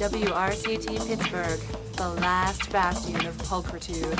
WRCT Pittsburgh, the last bastion of pulchritude.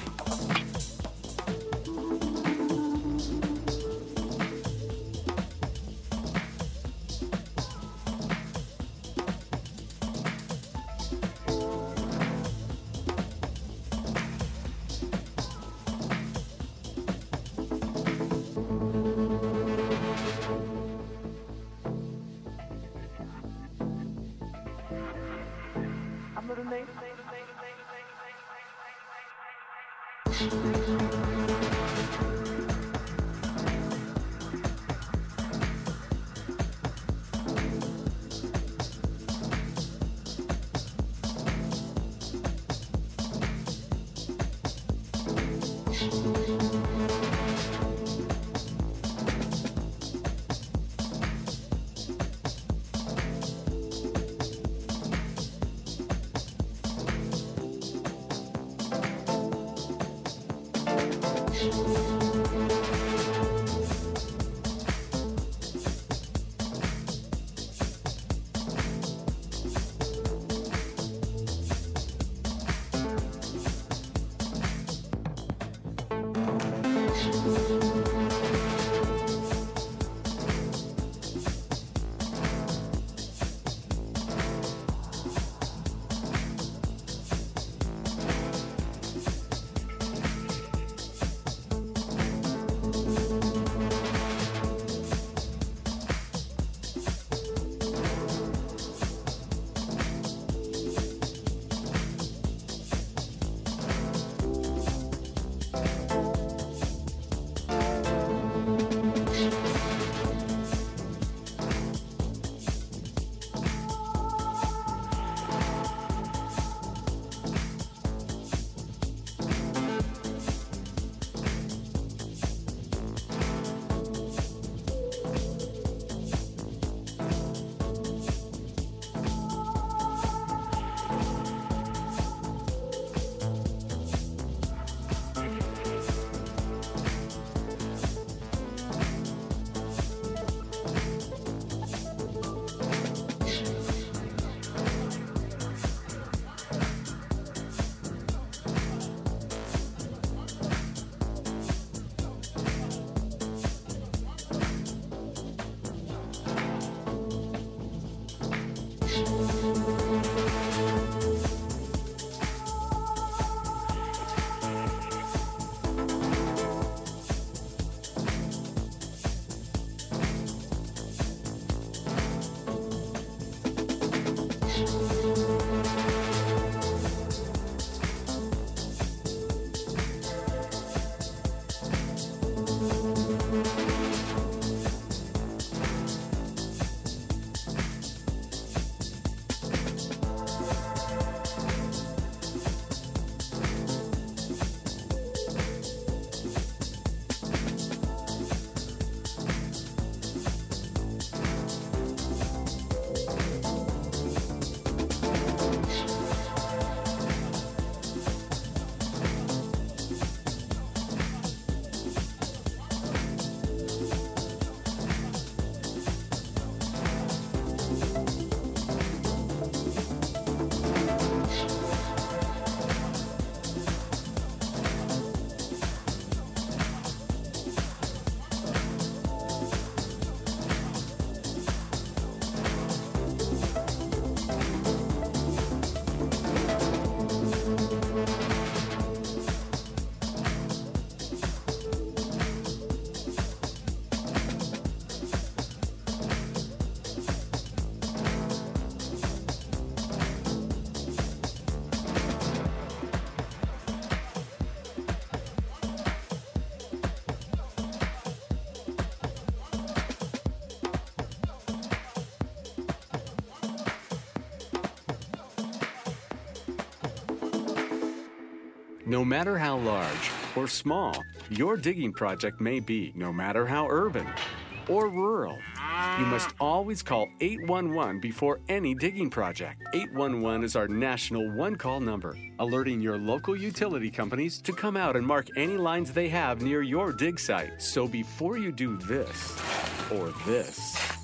No matter how large or small your digging project may be, no matter how urban or rural, you must always call 811 before any digging project. 811 is our national one-call number, alerting your local utility companies to come out and mark any lines they have near your dig site. So before you do this or this,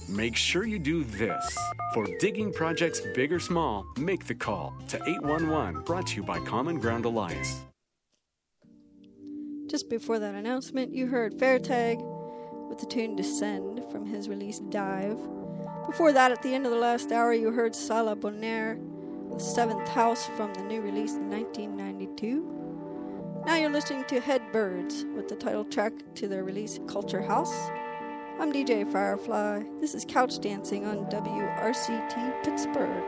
make sure you do this. For digging projects big or small, make the call to 811, brought to you by Common Ground Alliance. Just before that announcement, you heard Fairtag with the tune Descend from his release Dive. Before that, at the end of the last hour, you heard Sala Bonaire with Seventh House from the new release in 1992. Now you're listening to Headbirds with the title track to their release Culture House. I'm DJ Firefly. This is Couch Dancing on WRCT Pittsburgh.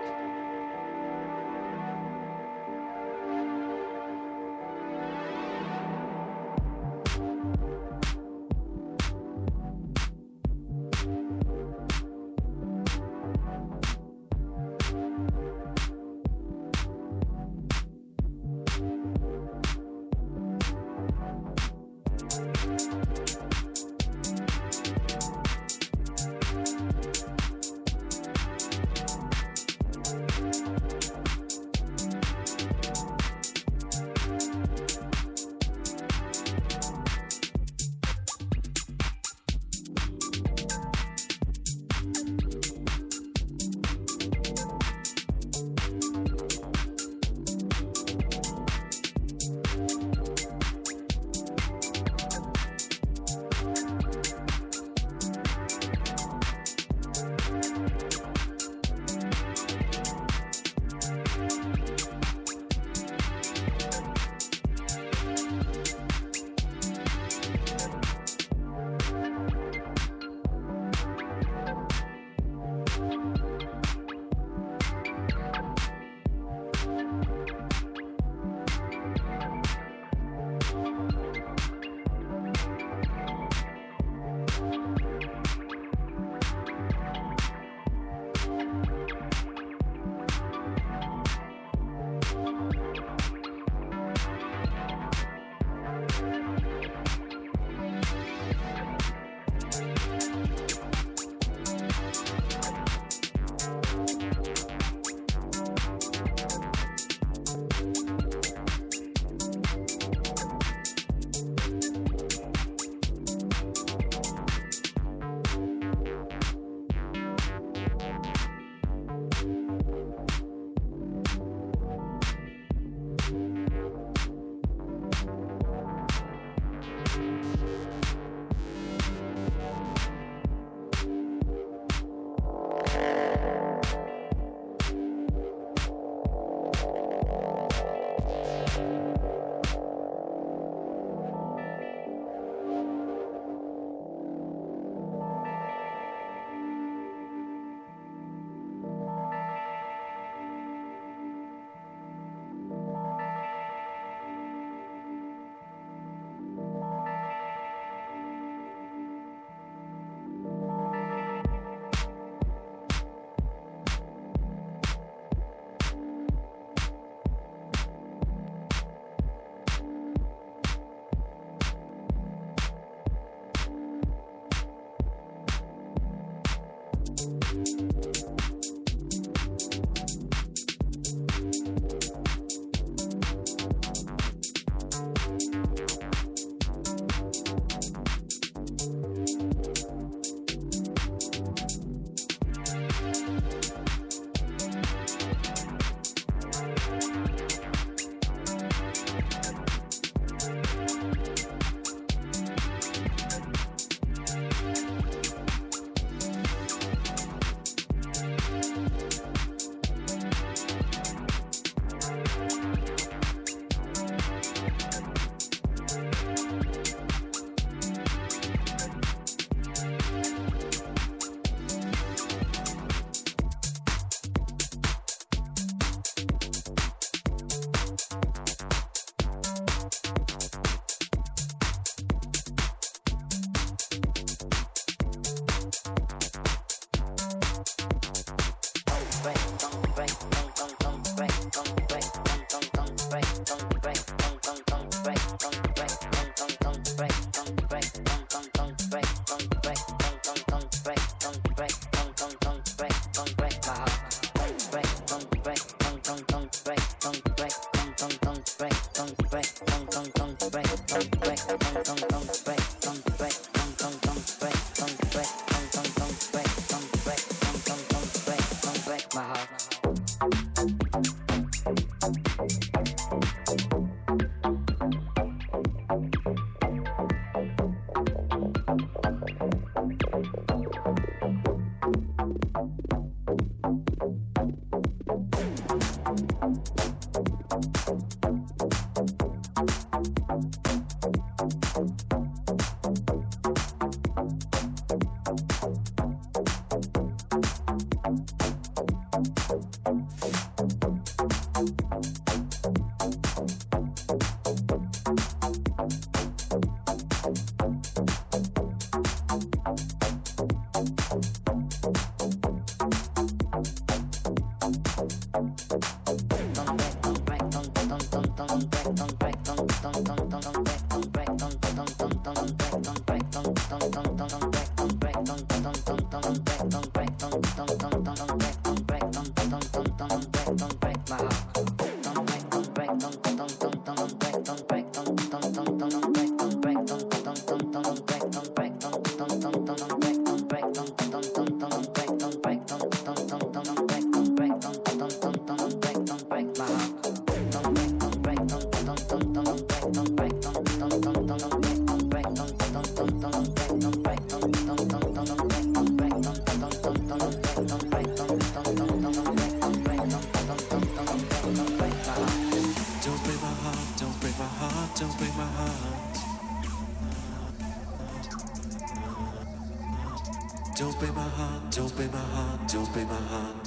Don't break my heart, don't break my heart, don't break my heart.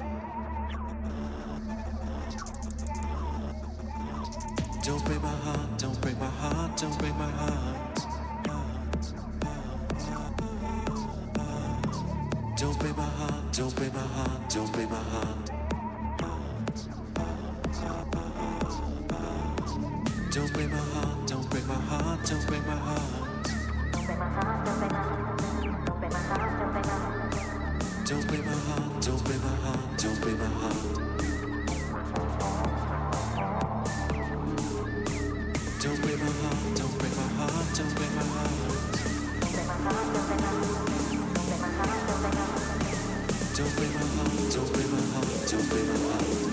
Don't break my heart, don't break my heart, don't break my heart. Don't break my heart, don't break my heart, don't break my heart. Don't break my heart, don't break my heart, don't break my heart. Don't break my heart, don't break my heart, don't break my heart. Don't break my heart, don't break my heart, don't break my heart. Don't break my heart, don't break my heart, don't break my heart.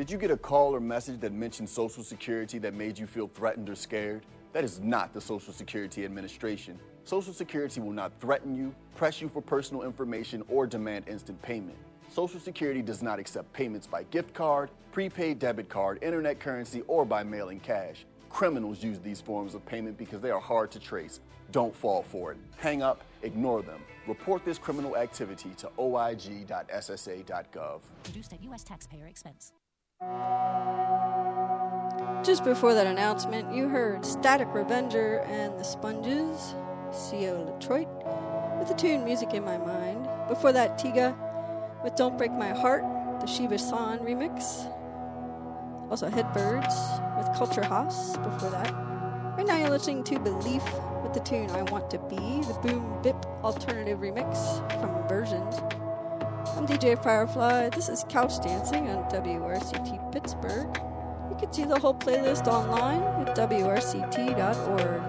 Did you get a call or message that mentioned Social Security that made you feel threatened or scared? That is not the Social Security Administration. Social Security will not threaten you, press you for personal information, or demand instant payment. Social Security does not accept payments by gift card, prepaid debit card, internet currency, or by mailing cash. Criminals use these forms of payment because they are hard to trace. Don't fall for it. Hang up, ignore them. Report this criminal activity to oig.ssa.gov. Produced at U.S. taxpayer expense. Just before that announcement, you heard Static Revenger and the Sponges, C.O. Detroit, with the tune Music in My Mind. Before that, Tiga with Don't Break My Heart, the Shiva San remix. Also Headbirds with Culture House before that. Right now you're listening to Belief with the tune I Want to Be, the Boom Bip alternative remix from Versions. I'm DJ Firefly. This is Couch Dancing on WRCT Pittsburgh. You can see the whole playlist online at wrct.org.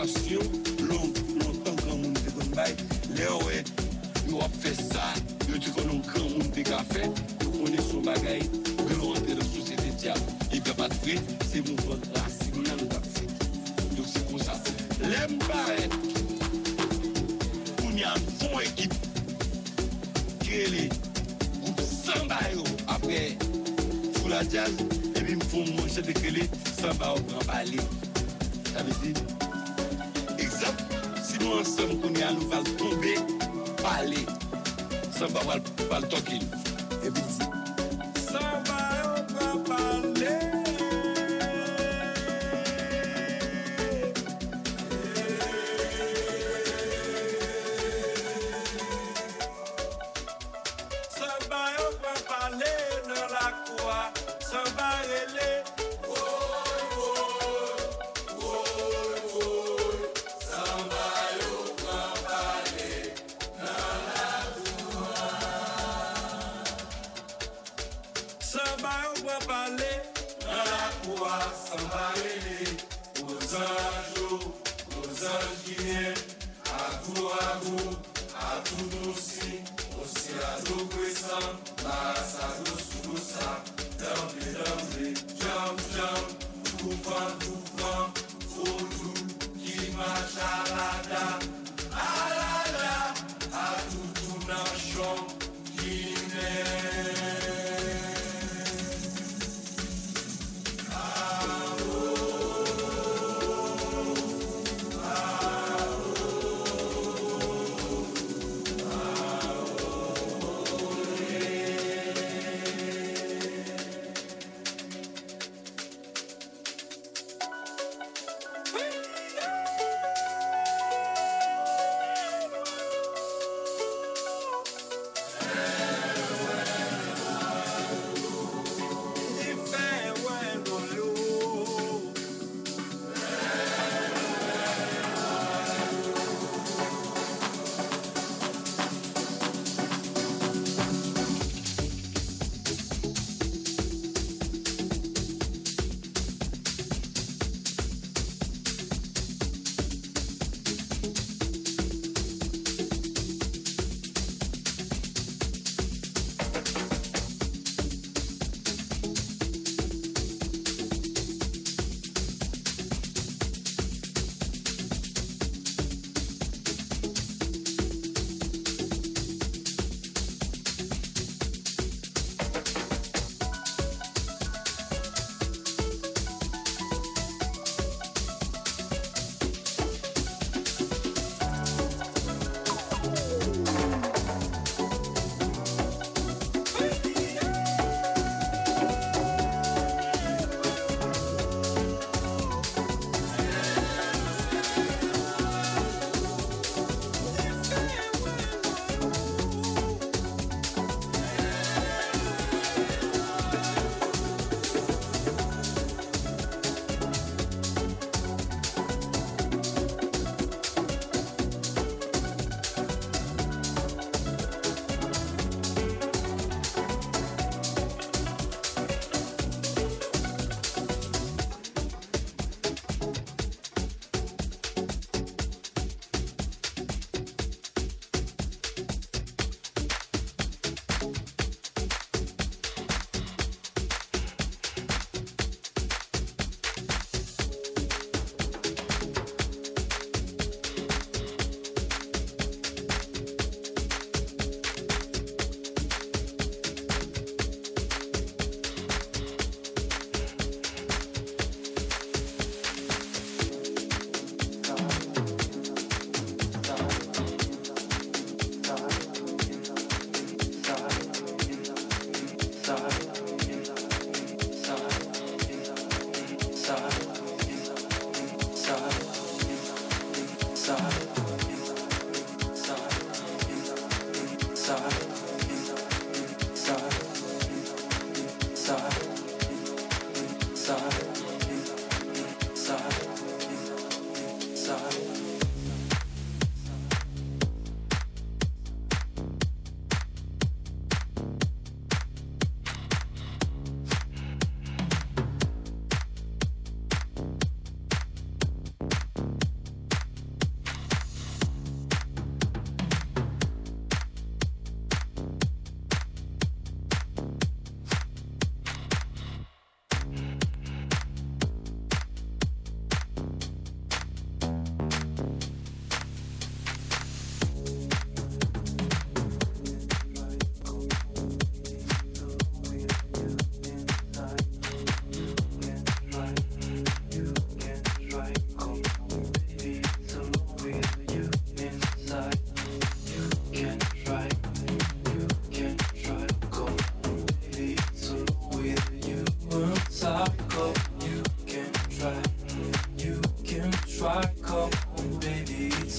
passion, longtemps grand monde te kon bay. Le ouais, yo a fait ça, yo te kon grand monde te ka fait, yo connaît son bagay, yo rentre dans société diable. Et bien pas de vrai, c'est mouvement racine nan ka fait. Donc c'est comme ça. L'aime paraît. On y a une bonne équipe. Créer les groupes Samba yo après pour la jazz et puis me font manger de créer Samba au grand palais. Ça veut dire exemple, si nous ensemble qu'on y a nous va tomber parler. Samba va le toquer. Et puis Samba au grand palais.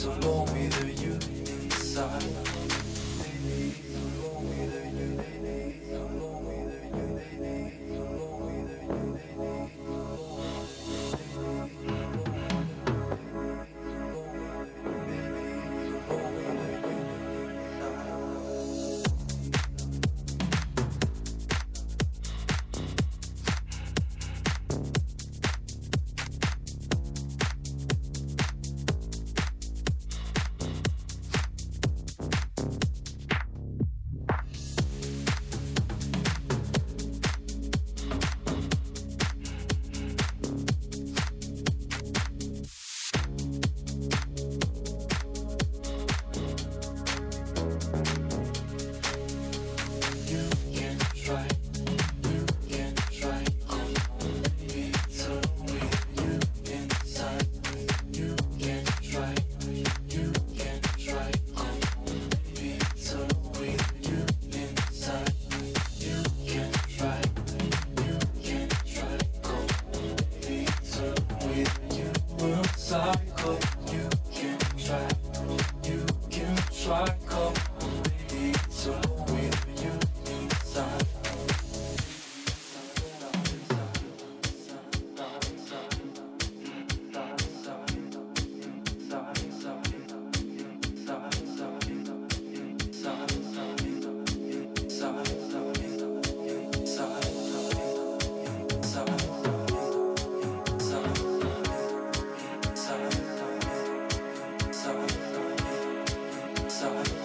so long with you inside. So long with you, so long with you, so long with you. So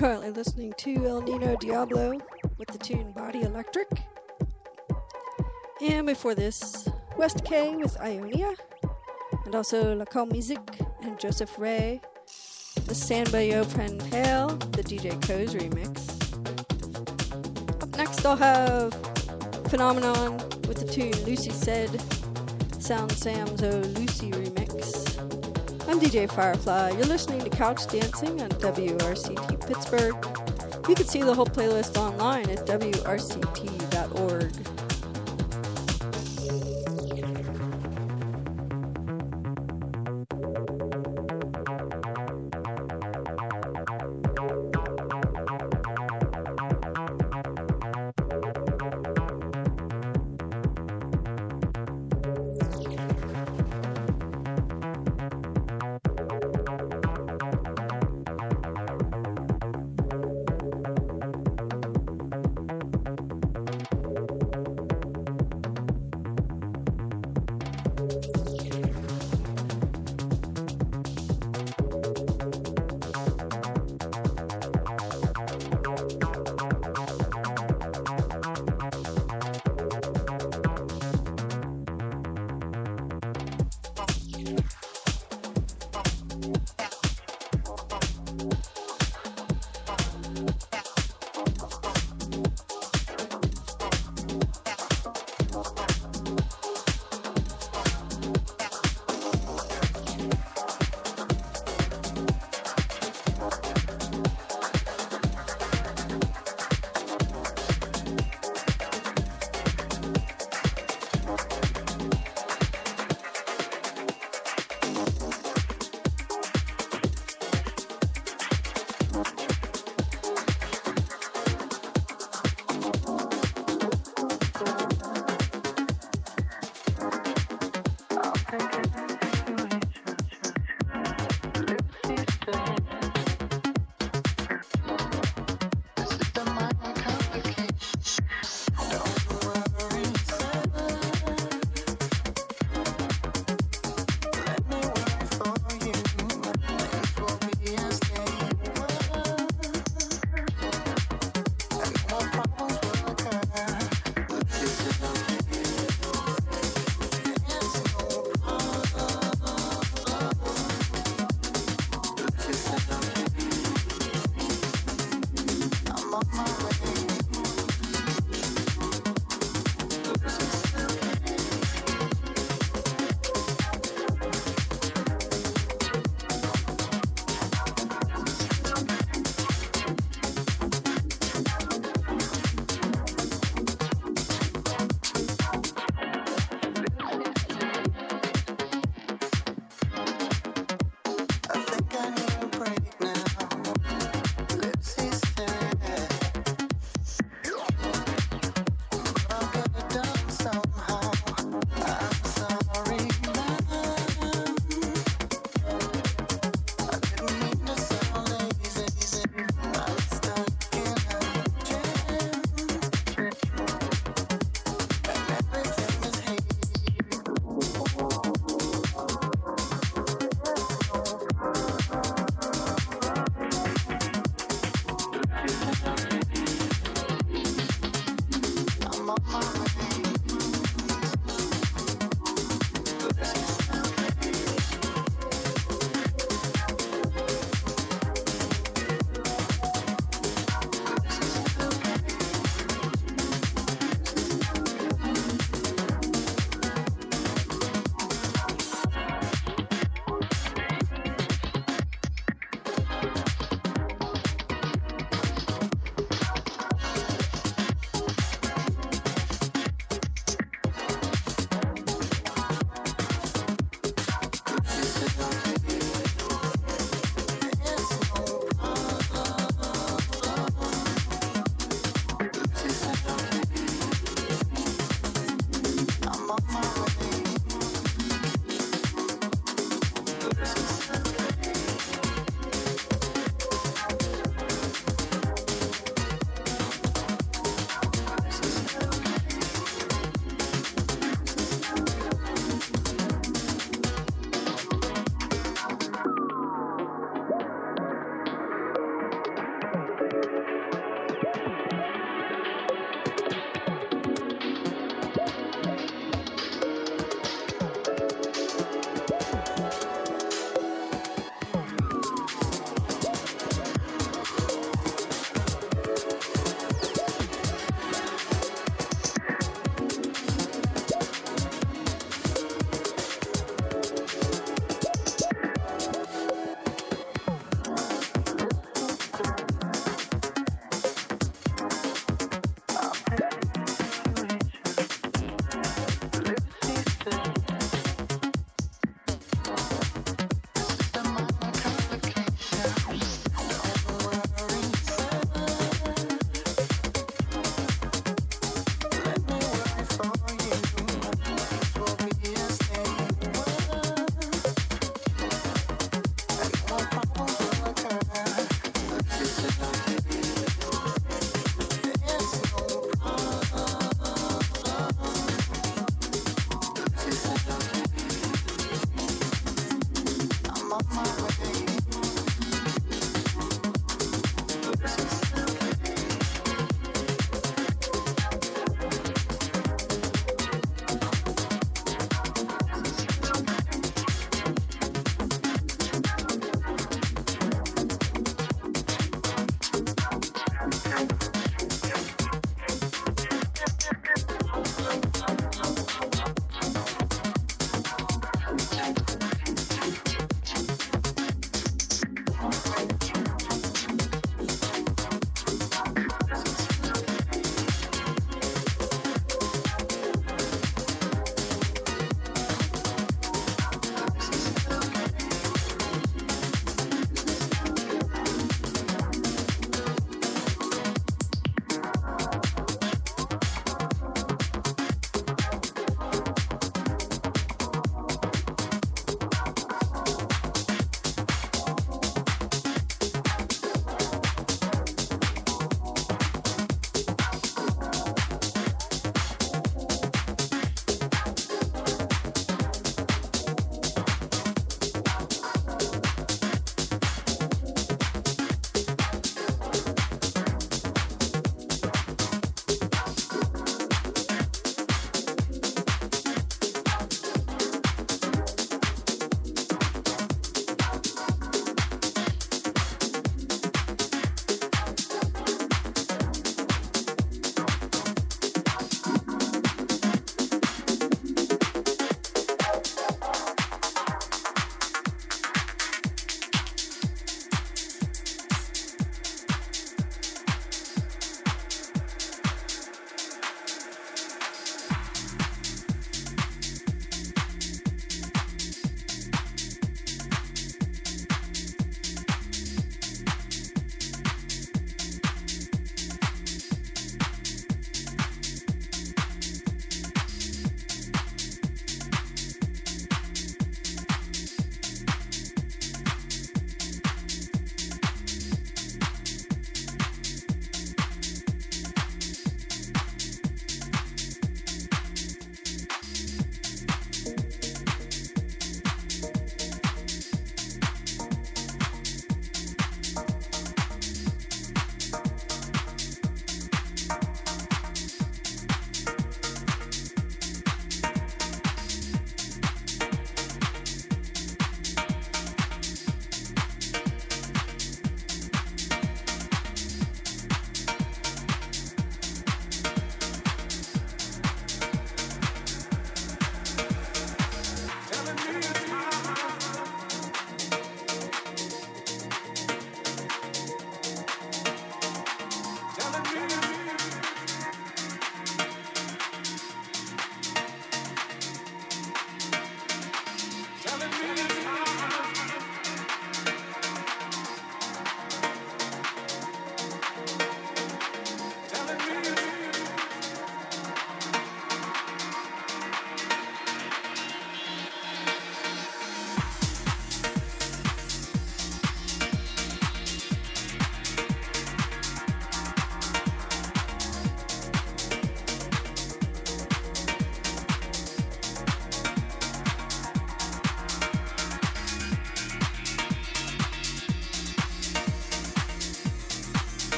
currently listening to El Nino Diablo with the tune Body Electric. And before this, West K with Ionia, and also La Cal Musique and Joseph Ray, the Samba Yo Pren Pale, the DJ Co's remix. Up next, I'll have Phenomenon with the tune Lucy Said, Sound Sam's Oh Lucy remix. I'm DJ Firefly. You're listening to Couch Dancing on WRCT Pittsburgh. You can see the whole playlist online at wrct.org.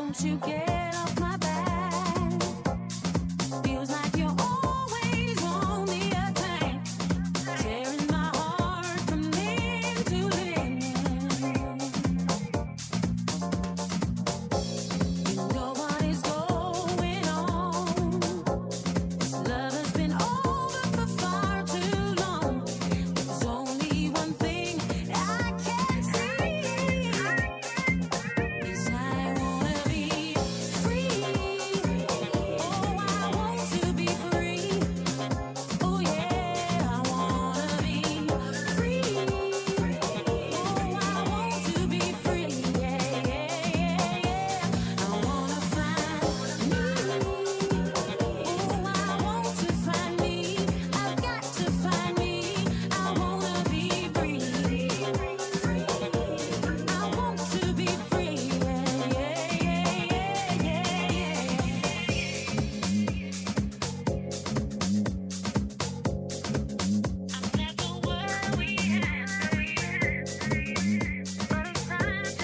Won't you get off my back? Feels like you're always on the attack, tearing my heart from limb to limb. You know what is going on. This love has been over for far too long. There's only one thing I can see. Yes, I wanna be free. Oh, I want to be free. Oh yeah, I wanna be free. Oh, I want to be free. Yeah, yeah, yeah, yeah. I wanna find me. Oh, I want to find me. I've got to find me. I wanna be free. I want to be free. Yeah, yeah, yeah, yeah, I've never worried, but it's time to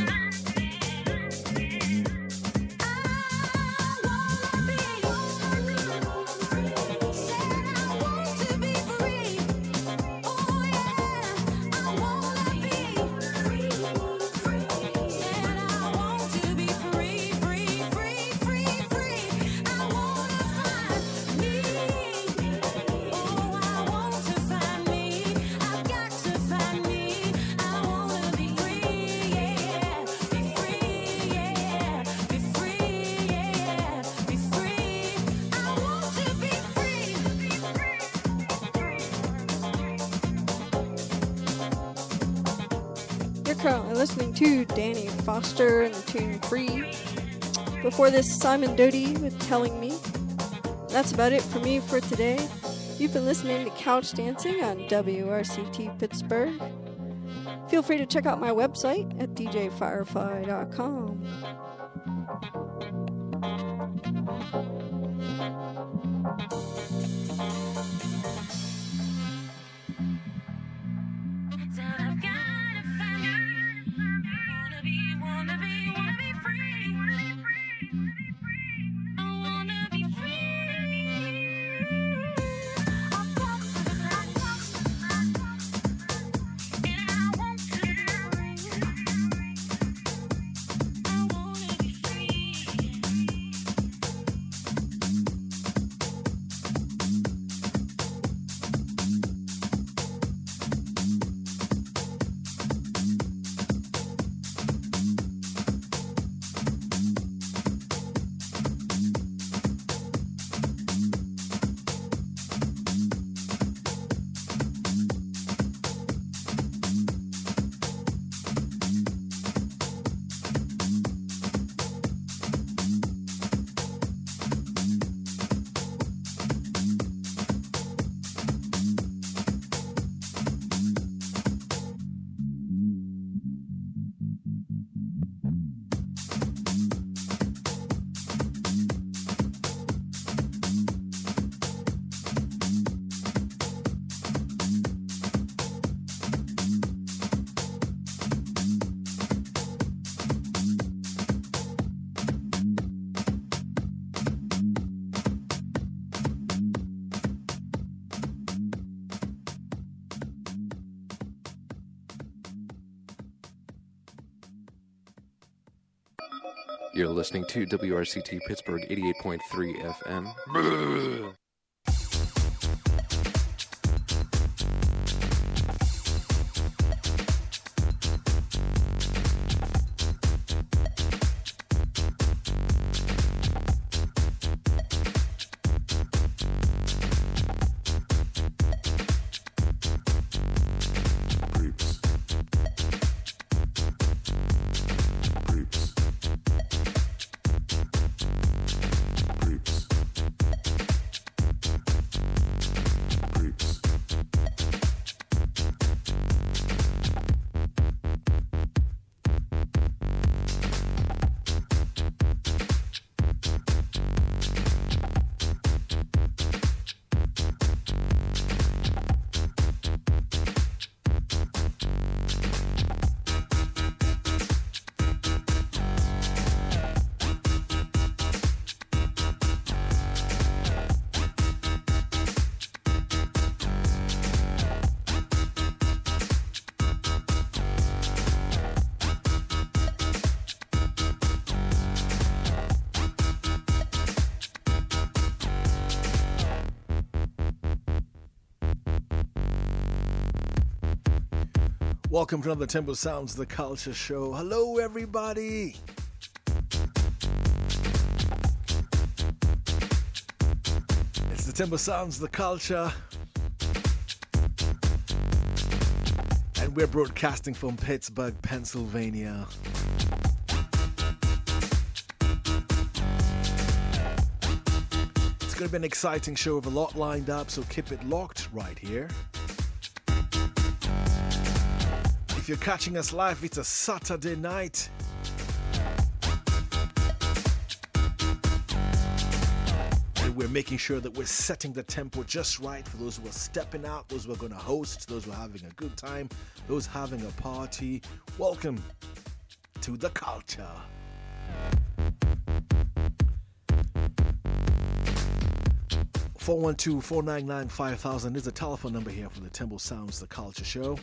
You're currently listening to Danny Foster and the tune Free. Before this, Simon Doty with Telling Me. That's about it for me for today. You've been listening to Couch Dancing on WRCT Pittsburgh. Feel free to check out my website at djfirefly.com. Said I've gotta find me. Wanna be free. I wanna be free. I walk to the black box, and I want to be free. I wanna be free. You're listening to WRCT Pittsburgh 88.3 FM. Welcome to another Tempo Sounds The Culture Show. Hello, everybody. It's the Tempo Sounds The Culture. And we're broadcasting from Pittsburgh, Pennsylvania. It's going to be an exciting show with a lot lined up, so keep it locked right here. If you're catching us live, it's a Saturday night. And we're making sure that we're setting the tempo just right for those who are stepping out, those who are going to host, those who are having a good time, those having a party. Welcome to the culture. (412-499-5000) is a telephone number here for the Tempo Sounds The Culture Show.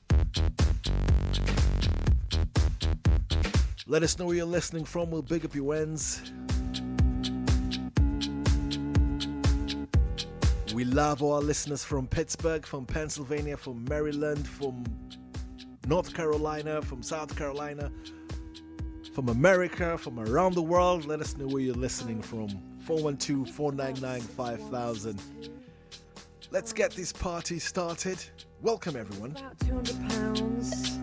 Let us know where you're listening from. We'll big up your ends. We love our listeners from Pittsburgh, from Pennsylvania, from Maryland, from North Carolina, from South Carolina, from America, from around the world. Let us know where you're listening from. 412-499-5000. Let's get this party started. Welcome, everyone. About 200 pounds.